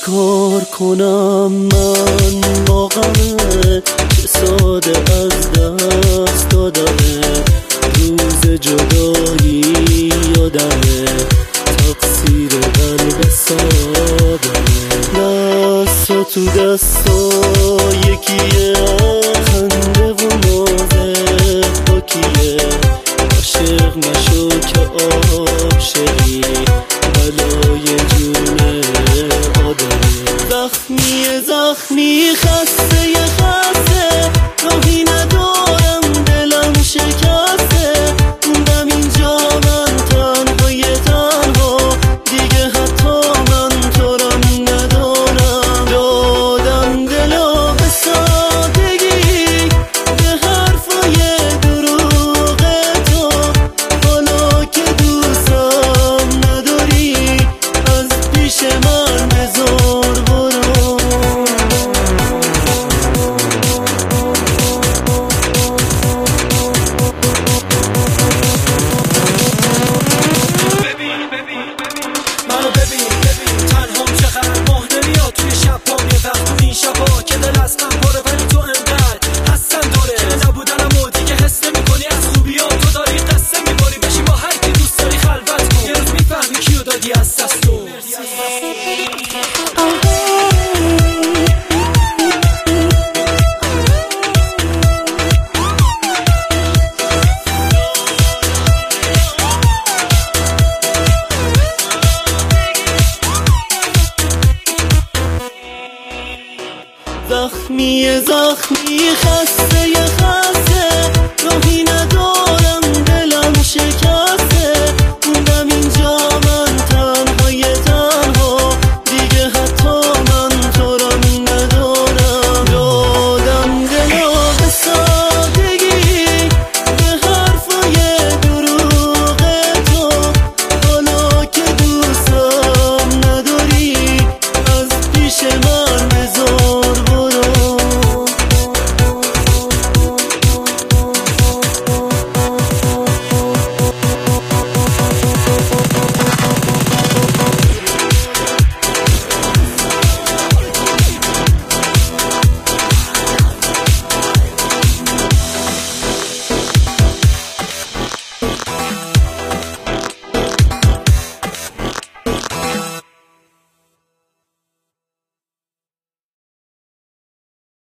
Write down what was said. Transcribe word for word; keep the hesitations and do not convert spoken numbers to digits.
چیکار کنم من واقعا که ساده از دست دادمه، روز جدایی یادمه، تقصیر قلب سادمه. دستا تو دستا یکیه، خنده و نازه پاکیه، عاشق نشو که عاشقی بلای جون آدمه. زخمی زخمی خسته خسته، راهی ندارم دلم شکسته، موندم اینجا من تنهای تنها، دیگه حتی من تو رم ندارم. دادم دلو به سادگی، به حرفای دروغ تو، حالا که دوستم نداری از پیش من بزار برو. منو ببین ببین تنهام چقدر ماه نمیاد توی شب پام، یه وقت تو این شبا که دل از غم پره، ولی تو انقدر هستن دوره که نبودنم و دیگه حس نمی‌کنی، از خوبیات تو داری قصه می‌بری، بشی با هر کی دوست داری خلوت کن، یه روز میفهمی کیو دادی از دست تو. زخمی زخمی خسته